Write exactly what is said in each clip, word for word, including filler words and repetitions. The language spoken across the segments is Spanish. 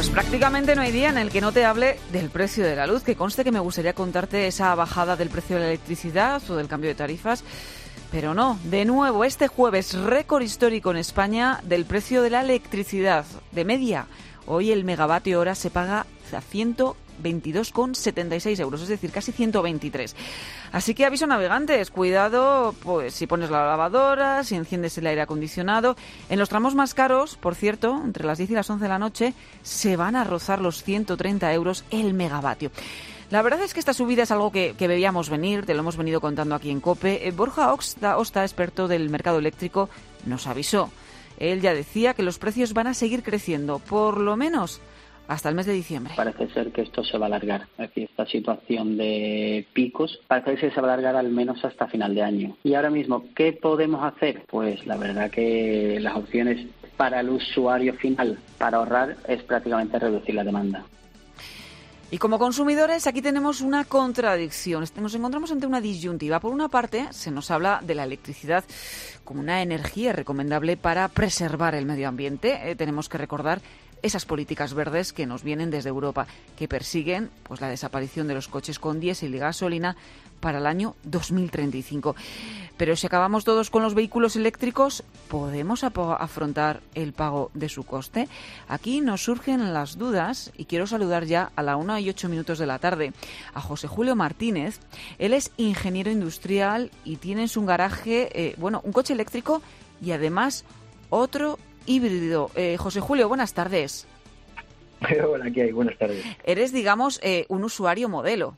Pues prácticamente no hay día en el que no te hable del precio de la luz, que conste que me gustaría contarte esa bajada del precio de la electricidad o del cambio de tarifas, pero no. De nuevo, este jueves, récord histórico en España del precio de la electricidad. De media, hoy el megavatio hora se paga a ciento veintidós con setenta y seis euros, es decir, casi ciento veintitrés. Así que aviso navegantes, cuidado pues si pones la lavadora, si enciendes el aire acondicionado. En los tramos más caros, por cierto, entre las diez y las once de la noche, se van a rozar los ciento treinta euros el megavatio. La verdad es que esta subida es algo que, que veíamos venir, te lo hemos venido contando aquí en COPE. Eh, Borja Osta, Osta, experto del mercado eléctrico, nos avisó. Él ya decía que los precios van a seguir creciendo, por lo menos hasta el mes de diciembre. Parece ser que esto se va a alargar. Aquí esta situación de picos parece que se va a alargar al menos hasta final de año. Y ahora mismo, ¿qué podemos hacer? Pues la verdad que las opciones para el usuario final para ahorrar es prácticamente reducir la demanda. Y como consumidores aquí tenemos una contradicción, nos encontramos ante una disyuntiva. Por una parte se nos habla de la electricidad como una energía recomendable para preservar el medio ambiente. Eh, tenemos que recordar esas políticas verdes que nos vienen desde Europa, que persiguen pues la desaparición de los coches con diésel y gasolina para el año dos mil treinta y cinco. Pero si acabamos todos con los vehículos eléctricos, ¿podemos ap- afrontar el pago de su coste? Aquí nos surgen las dudas y quiero saludar ya a la una y ocho minutos de la tarde a José Julio Martínez. Él es ingeniero industrial y tiene en su garaje, eh, bueno, un coche eléctrico y además otro híbrido. Eh, José Julio, buenas tardes. Hola, ¿qué hay? Buenas tardes. Eres, digamos, eh, un usuario modelo.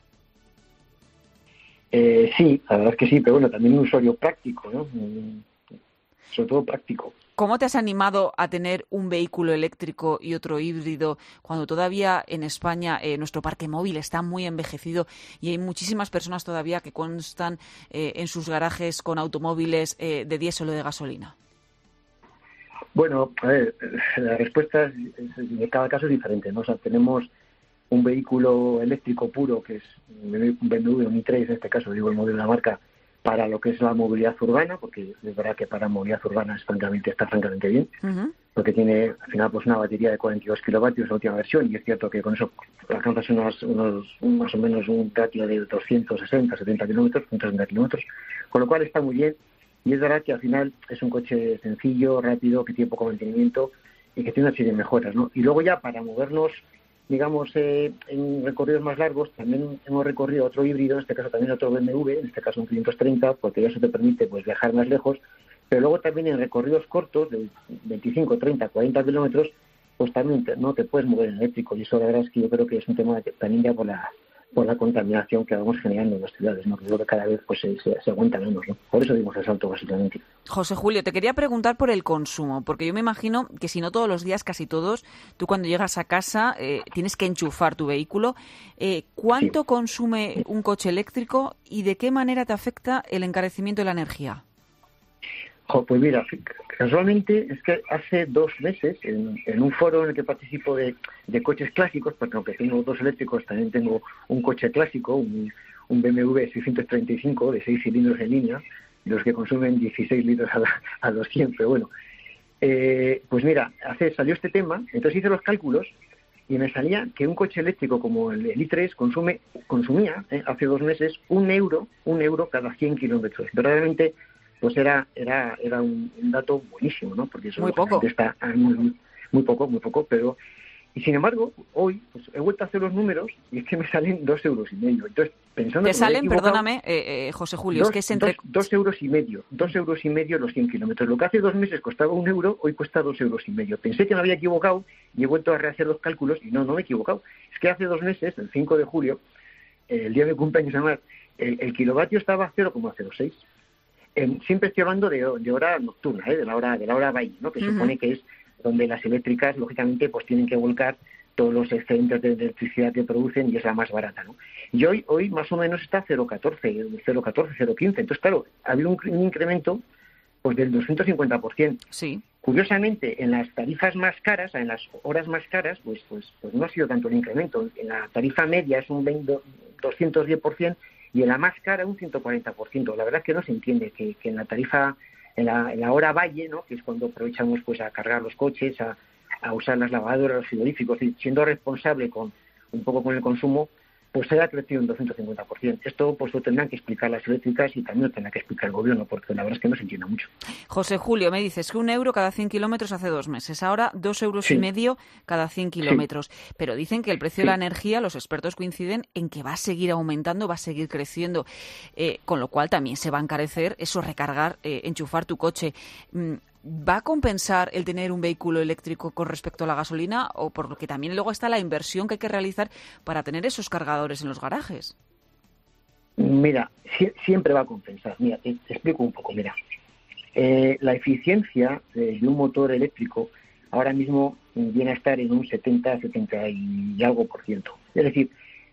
Eh, sí, la verdad es que sí, pero bueno, también un usuario práctico, ¿no? Sobre todo práctico. ¿Cómo te has animado a tener un vehículo eléctrico y otro híbrido cuando todavía en España eh, nuestro parque móvil está muy envejecido y hay muchísimas personas todavía que constan eh, en sus garajes con automóviles eh, de diésel o de gasolina? Bueno, a ver, la respuesta es, es, de cada caso es diferente, ¿no? O sea, tenemos un vehículo eléctrico puro, que es un B M W, un i tres, en este caso, digo el modelo de la marca, para lo que es la movilidad urbana, porque es verdad que para movilidad urbana es francamente, está francamente bien, uh-huh. porque tiene al final pues una batería de cuarenta y dos kilovatios, la última versión, y es cierto que con eso alcanzas unos, unos, más o menos un ratio de doscientos sesenta, setenta kilómetros, ciento sesenta kilómetros, con lo cual está muy bien. Y es verdad que al final es un coche sencillo, rápido, que tiene poco mantenimiento y que tiene una serie de mejoras, ¿no? Y luego ya para movernos, digamos, eh, en recorridos más largos, también hemos recorrido otro híbrido, en este caso también otro B M W, en este caso un quinientos treinta, porque eso te permite pues viajar más lejos, pero luego también en recorridos cortos, de veinticinco, treinta, cuarenta kilómetros, pues también te, no te puedes mover en eléctrico. Y eso la verdad es que yo creo que es un tema que también ya por la... por la contaminación que vamos generando en las ciudades, ¿no? Que creo que cada vez pues se, se, se aguanta menos, ¿no? Por eso dimos el salto, básicamente. José Julio, te quería preguntar por el consumo, porque yo me imagino que si no todos los días, casi todos, tú cuando llegas a casa eh, tienes que enchufar tu vehículo. Eh, ¿Cuánto sí. consume un coche eléctrico y de qué manera te afecta el encarecimiento de la energía? Jo, pues mira, casualmente es que hace dos meses, en, en un foro en el que participo de, de coches clásicos, porque aunque tengo dos eléctricos, también tengo un coche clásico, un, un B M W seiscientos treinta y cinco de seis cilindros en línea, de los que consumen dieciséis litros a, la, a los cien, pero bueno. Eh, pues mira, hace, salió este tema, entonces hice los cálculos y me salía que un coche eléctrico como el, el i tres consume, consumía eh, hace dos meses un euro, un euro cada cien kilómetros. Verdaderamente pues era era era un, un dato buenísimo, ¿no? Porque eso muy poco. Está muy, muy poco, muy poco, pero y sin embargo, hoy pues, he vuelto a hacer los números y es que me salen dos euros y medio. Entonces, pensando ¿Te salen, perdóname, eh, eh, José Julio, dos, es que es entre... Dos, dos euros y medio, dos euros y medio los cien kilómetros. Lo que hace dos meses costaba un euro, hoy cuesta dos euros y medio. Pensé que me había equivocado y he vuelto a rehacer los cálculos y no, no me he equivocado. Es que hace dos meses, el cinco de julio, el día de mi cumpleaños, además, el, el kilovatio estaba a cero coma cero seis. Eh, siempre estoy hablando de, de hora nocturna, ¿eh? de la hora de la hora valle, ¿no? Que uh-huh. supone que es donde las eléctricas, lógicamente, pues tienen que volcar todos los excedentes de electricidad que producen y es la más barata, ¿no? Y hoy, hoy más o menos está cero coma catorce, cero coma catorce, cero coma quince. Entonces, claro, ha habido un, un incremento pues del doscientos cincuenta por ciento. Sí. Curiosamente, en las tarifas más caras, en las horas más caras, pues pues pues no ha sido tanto el incremento. En la tarifa media es un veinte, doscientos diez por ciento y en la más cara un ciento cuarenta por ciento. La verdad es que no se entiende que, que en la tarifa, en la, en la hora valle, ¿no? Que es cuando aprovechamos pues a cargar los coches, a, a usar las lavadoras, los frigoríficos, y siendo responsable con un poco con el consumo, pues haya crecido un doscientos cincuenta por ciento. Esto pues lo tendrán que explicar las eléctricas y también lo tendrá que explicar el gobierno, porque la verdad es que no se entiende mucho. José Julio, me dices que un euro cada cien kilómetros hace dos meses, ahora dos euros sí. y medio cada cien kilómetros. Sí. Pero dicen que el precio sí. de la energía, los expertos coinciden en que va a seguir aumentando, va a seguir creciendo, eh, con lo cual también se va a encarecer eso, recargar, eh, enchufar tu coche. ¿Va a compensar el tener un vehículo eléctrico con respecto a la gasolina? O porque también luego está la inversión que hay que realizar para tener esos cargadores en los garajes. Mira, si, siempre va a compensar. Mira, te, te explico un poco. Mira, eh, la eficiencia de, de un motor eléctrico ahora mismo viene a estar en un setenta, setenta y algo por ciento. Es decir,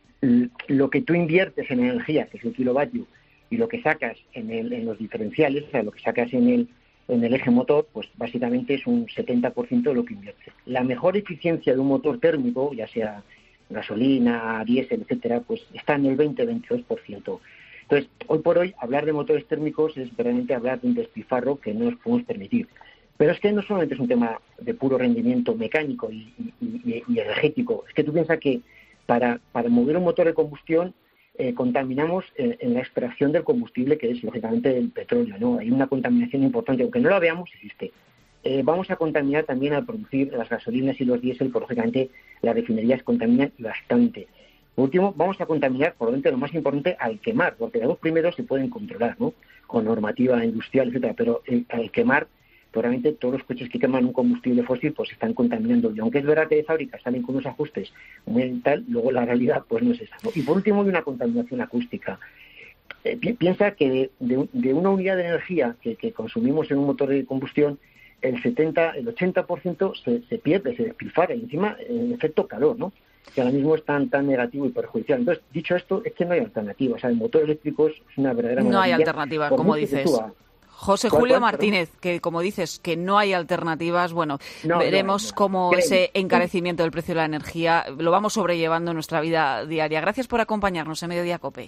lo que tú inviertes en energía, que es el kilovatio, y lo que sacas en, el, en los diferenciales, o sea, lo que sacas en el en el eje motor, pues básicamente es un setenta por ciento de lo que inviertes. La mejor eficiencia de un motor térmico, ya sea gasolina, diésel, etcétera, pues está en el veinte a veintidós por ciento. Entonces, hoy por hoy, hablar de motores térmicos es realmente hablar de un despilfarro que no nos podemos permitir. Pero es que no solamente es un tema de puro rendimiento mecánico y, y, y, y energético, es que tú piensas que para, para mover un motor de combustión Eh, contaminamos en, en la extracción del combustible, que es lógicamente el petróleo, ¿no? Hay una contaminación importante, aunque no la veamos, existe. Eh, vamos a contaminar también al producir las gasolinas y los diésel, porque lógicamente las refinerías contaminan bastante. Por último, vamos a contaminar, probablemente lo más importante, al quemar, porque los dos primeros se pueden controlar, ¿no? Con normativa industrial, etcétera, pero el, al quemar, probablemente todos los coches que queman un combustible fósil pues están contaminando. Y aunque es verdad que de fábrica salen con unos ajustes muy tal, luego la realidad pues no es esa, ¿no? Y por último hay una contaminación acústica. Eh, pi- piensa que de, de, de una unidad de energía que, que consumimos en un motor de combustión, el setenta, el ochenta por ciento se, se pierde, se despilfarra, y encima el efecto calor, ¿no? Que ahora mismo es tan, tan negativo y perjudicial. Entonces, dicho esto, es que no hay alternativa. O sea, el motor eléctrico es una verdadera maravilla. No hay alternativa, como dices. José Julio Martínez, que como dices, que no hay alternativas, bueno, no, veremos no, no. cómo Créeme. ese encarecimiento del precio de la energía lo vamos sobrellevando en nuestra vida diaria. Gracias por acompañarnos en Mediodía COPE.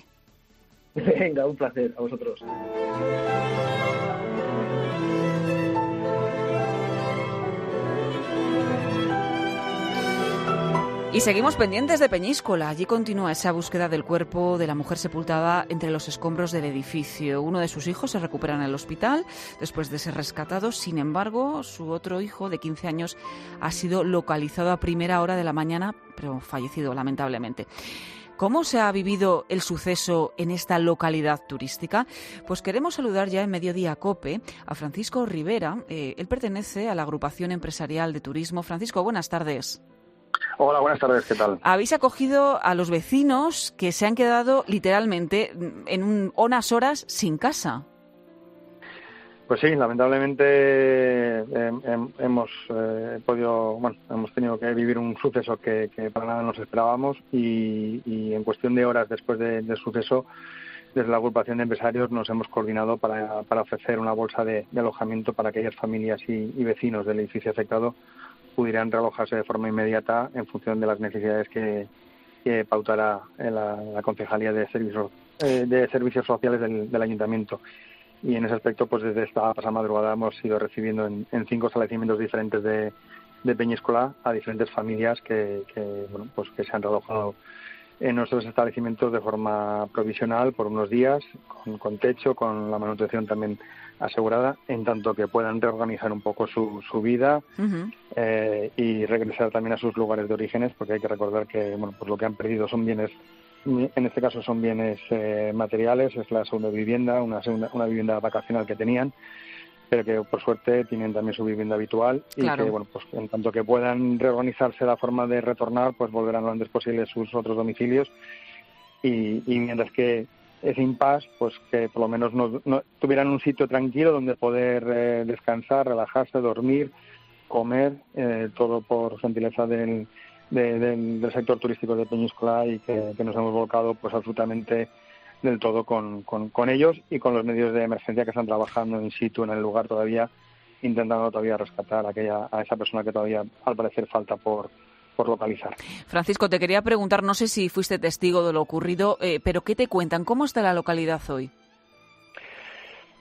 Venga, un placer, a vosotros. Y seguimos pendientes de Peñíscola. Allí continúa esa búsqueda del cuerpo de la mujer sepultada entre los escombros del edificio. Uno de sus hijos se recupera en el hospital después de ser rescatado. Sin embargo, su otro hijo de quince años ha sido localizado a primera hora de la mañana, pero fallecido lamentablemente. ¿Cómo se ha vivido el suceso en esta localidad turística? Pues queremos saludar ya en Mediodía COPE a Francisco Rivera. Eh, él pertenece a la agrupación empresarial de turismo. Francisco, buenas tardes. Hola, buenas tardes, ¿qué tal? Habéis acogido a los vecinos que se han quedado literalmente en un, unas horas sin casa. Pues sí, lamentablemente eh, hemos eh, podido, bueno, hemos tenido que vivir un suceso que, que para nada nos esperábamos y, y en cuestión de horas después de, del suceso, desde la agrupación de empresarios nos hemos coordinado para, para ofrecer una bolsa de, de alojamiento para aquellas familias y, y vecinos del edificio afectado pudieran realojarse de forma inmediata en función de las necesidades que, que pautará la, la Concejalía de Servicios eh, de Servicios Sociales del, del Ayuntamiento. Y en ese aspecto, pues desde esta pasada madrugada hemos ido recibiendo en, en cinco establecimientos diferentes de, de Peñíscola a diferentes familias que, que, bueno, pues que se han realojado en nuestros establecimientos de forma provisional por unos días, con, con techo, con la manutención también asegurada, en tanto que puedan reorganizar un poco su, su vida uh-huh. eh, y regresar también a sus lugares de orígenes, porque hay que recordar que bueno, pues lo que han perdido son bienes, en este caso son bienes eh, materiales, es la segunda vivienda, una segunda, una vivienda vacacional que tenían, pero que por suerte tienen también su vivienda habitual y claro. que bueno pues en tanto que puedan reorganizarse la forma de retornar, pues volverán lo antes posible a sus otros domicilios y, y mientras que ese impasse, pues que por lo menos no, no tuvieran un sitio tranquilo donde poder eh, descansar, relajarse, dormir, comer, eh, todo por gentileza del, de, del, del sector turístico de Peñíscola y que, que nos hemos volcado pues absolutamente del todo con, con, con ellos y con los medios de emergencia que están trabajando in situ en el lugar todavía, intentando todavía rescatar a, aquella, a esa persona que todavía al parecer falta por por localizar. Francisco, te quería preguntar, no sé si fuiste testigo de lo ocurrido, eh, pero ¿qué te cuentan? ¿Cómo está la localidad hoy?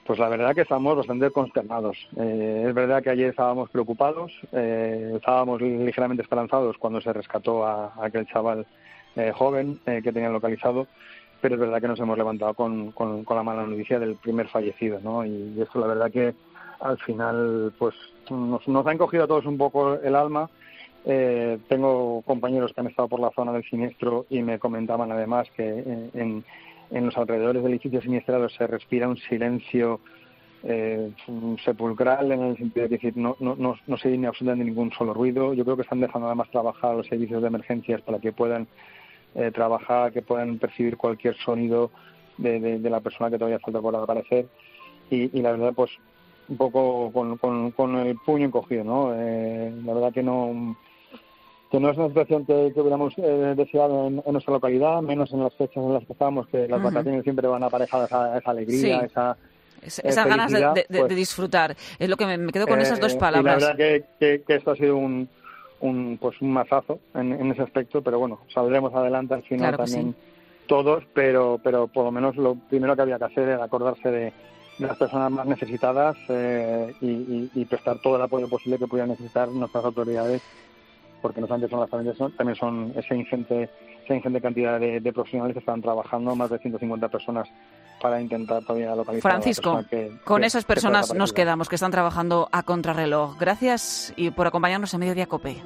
Pues la verdad que estamos bastante consternados. Eh, es verdad que ayer estábamos preocupados, eh, estábamos ligeramente esperanzados cuando se rescató a, a aquel chaval eh, joven eh, que tenían localizado, pero es verdad que nos hemos levantado con, con, con la mala noticia del primer fallecido, ¿no? Y esto la verdad que al final pues nos, nos ha encogido a todos un poco el alma. Eh, tengo compañeros que han estado por la zona del siniestro y me comentaban además que eh, en En los alrededores del edificio siniestrado se respira un silencio eh, sepulcral, en el sentido de decir no, no, no, no se oye absolutamente ningún solo ruido. Yo creo que están dejando además trabajar a los servicios de emergencias para que puedan eh, trabajar, que puedan percibir cualquier sonido de, de, de la persona que todavía falta por aparecer. Y, y la verdad, pues un poco con, con, con el puño encogido, ¿no? Eh, la verdad que no... que no es una situación que, que hubiéramos eh, deseado en, en nuestra localidad, menos en las fechas en las que estamos, que las uh-huh. vacaciones siempre van aparejadas a esa alegría, sí. esa es, eh, esas ganas de, de, pues, de disfrutar. Es lo que me, me quedo con eh, esas dos palabras. Y la verdad que, que, que esto ha sido un, un pues un mazazo en, en ese aspecto, pero bueno, saldremos adelante al final claro también sí. todos, pero pero por lo menos lo primero que había que hacer era acordarse de, de las personas más necesitadas eh, y, y, y prestar todo el apoyo posible que pudieran necesitar nuestras autoridades, porque no solamente son las familias, también son esa ingente, esa ingente cantidad de, de profesionales que están trabajando, más de ciento cincuenta personas, para intentar todavía localizar Francisco, a la persona que, con que, esas personas nos quedamos, que están trabajando a contrarreloj. Gracias y por acompañarnos en Mediodía COPE.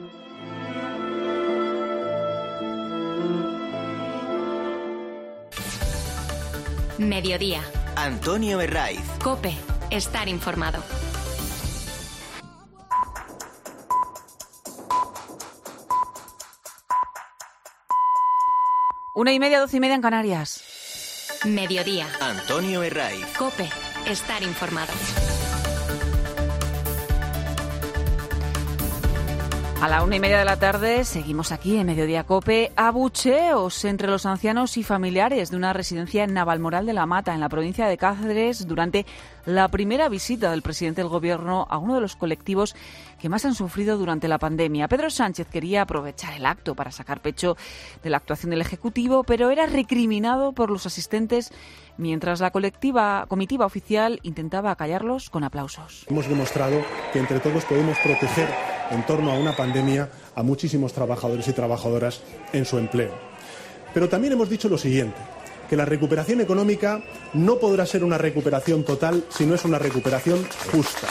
Mediodía. Antonio Herraiz. COPE. Estar informado. Una y media, doce y media en Canarias. Mediodía. Antonio Herraiz. COPE. Estar informado. A la una y media de la tarde seguimos aquí en Mediodía COPE. Abucheos entre los ancianos y familiares de una residencia en Navalmoral de la Mata, en la provincia de Cáceres, durante la primera visita del presidente del Gobierno a uno de los colectivos que más han sufrido durante la pandemia. Pedro Sánchez quería aprovechar el acto para sacar pecho de la actuación del Ejecutivo, pero era recriminado por los asistentes mientras la colectiva comitiva oficial intentaba acallarlos con aplausos. Hemos demostrado que entre todos podemos proteger en torno a una pandemia a muchísimos trabajadores y trabajadoras en su empleo. Pero también hemos dicho lo siguiente, que la recuperación económica no podrá ser una recuperación total si no es una recuperación justa.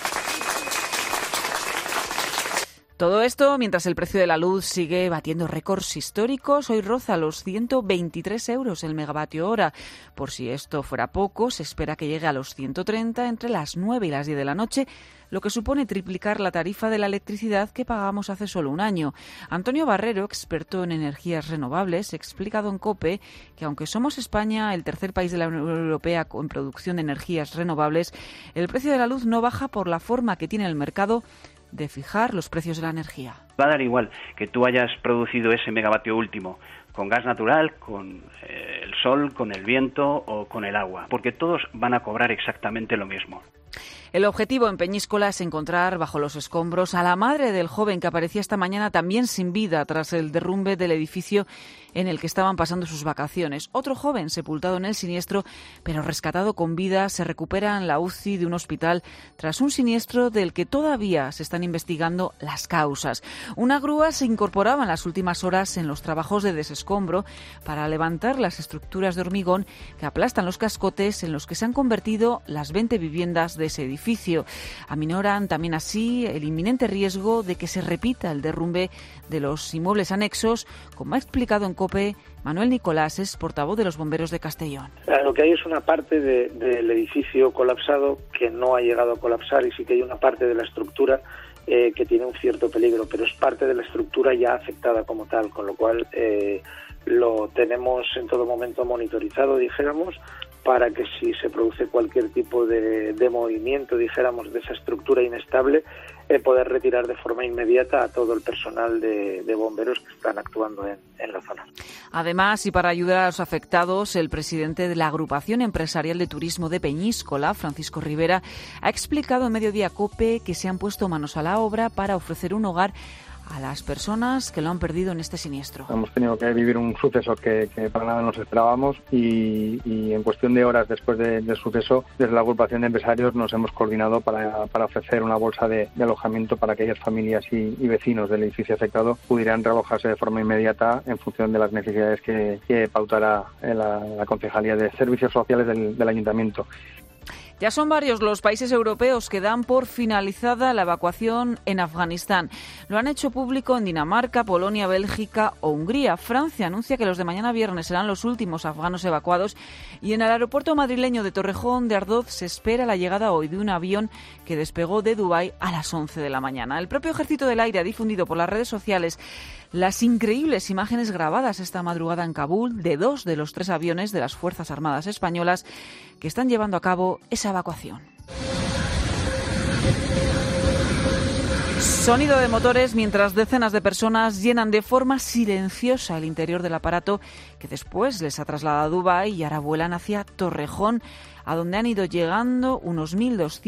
Todo esto mientras el precio de la luz sigue batiendo récords históricos. Hoy roza los ciento veintitrés euros el megavatio hora. Por si esto fuera poco, se espera que llegue a los ciento treinta entre las nueve y las diez de la noche, lo que supone triplicar la tarifa de la electricidad que pagábamos hace solo un año. Antonio Barrero, experto en energías renovables, ha explicado en COPE que aunque somos España el tercer país de la Unión Europea con producción de energías renovables, el precio de la luz no baja por la forma que tiene el mercado de fijar los precios de la energía. Va a dar igual que tú hayas producido ese megavatio último con gas natural, con eh, el sol, con el viento o con el agua, porque todos van a cobrar exactamente lo mismo. El objetivo en Peñíscola es encontrar bajo los escombros a la madre del joven que aparecía esta mañana también sin vida tras el derrumbe del edificio en el que estaban pasando sus vacaciones. Otro joven sepultado en el siniestro, pero rescatado con vida, se recupera en la U C I de un hospital tras un siniestro del que todavía se están investigando las causas. Una grúa se incorporaba en las últimas horas en los trabajos de desescombro para levantar las estructuras de hormigón que aplastan los cascotes en los que se han convertido las veinte viviendas de ese edificio. Aminoran también así el inminente riesgo de que se repita el derrumbe de los inmuebles anexos, como ha explicado en COPE Manuel Nicolás, es portavoz de los bomberos de Castellón. Lo que hay es una parte de, del edificio colapsado que no ha llegado a colapsar, y sí que hay una parte de la estructura eh, que tiene un cierto peligro, pero es parte de la estructura ya afectada como tal, con lo cual eh, lo tenemos en todo momento monitorizado, dijéramos, para que si se produce cualquier tipo de, de movimiento, dijéramos, de esa estructura inestable, eh, poder retirar de forma inmediata a todo el personal de, de bomberos que están actuando en, en la zona. Además, y para ayudar a los afectados, el presidente de la Agrupación Empresarial de Turismo de Peñíscola, Francisco Rivera, ha explicado en Mediodía COPE que se han puesto manos a la obra para ofrecer un hogar a las personas que lo han perdido en este siniestro. Hemos tenido que vivir un suceso que, que para nada nos esperábamos y, y en cuestión de horas después de, del suceso, desde la agrupación de empresarios nos hemos coordinado para, para ofrecer una bolsa de, de alojamiento para aquellas familias y, y vecinos del edificio afectado pudieran realojarse de forma inmediata en función de las necesidades que, que pautará la, la Concejalía de Servicios Sociales del, del Ayuntamiento. Ya son varios los países europeos que dan por finalizada la evacuación en Afganistán. Lo han hecho público en Dinamarca, Polonia, Bélgica o Hungría. Francia anuncia que los de mañana viernes serán los últimos afganos evacuados y en el aeropuerto madrileño de Torrejón de Ardoz se espera la llegada hoy de un avión que despegó de Dubái a las once de la mañana. El propio Ejército del Aire ha difundido por las redes sociales las increíbles imágenes grabadas esta madrugada en Kabul de dos de los tres aviones de las Fuerzas Armadas Españolas que están llevando a cabo esa evacuación. Sonido de motores mientras decenas de personas llenan de forma silenciosa el interior del aparato que después les ha trasladado a Dubái y ahora vuelan hacia Torrejón, a donde han ido llegando unos mil doscientos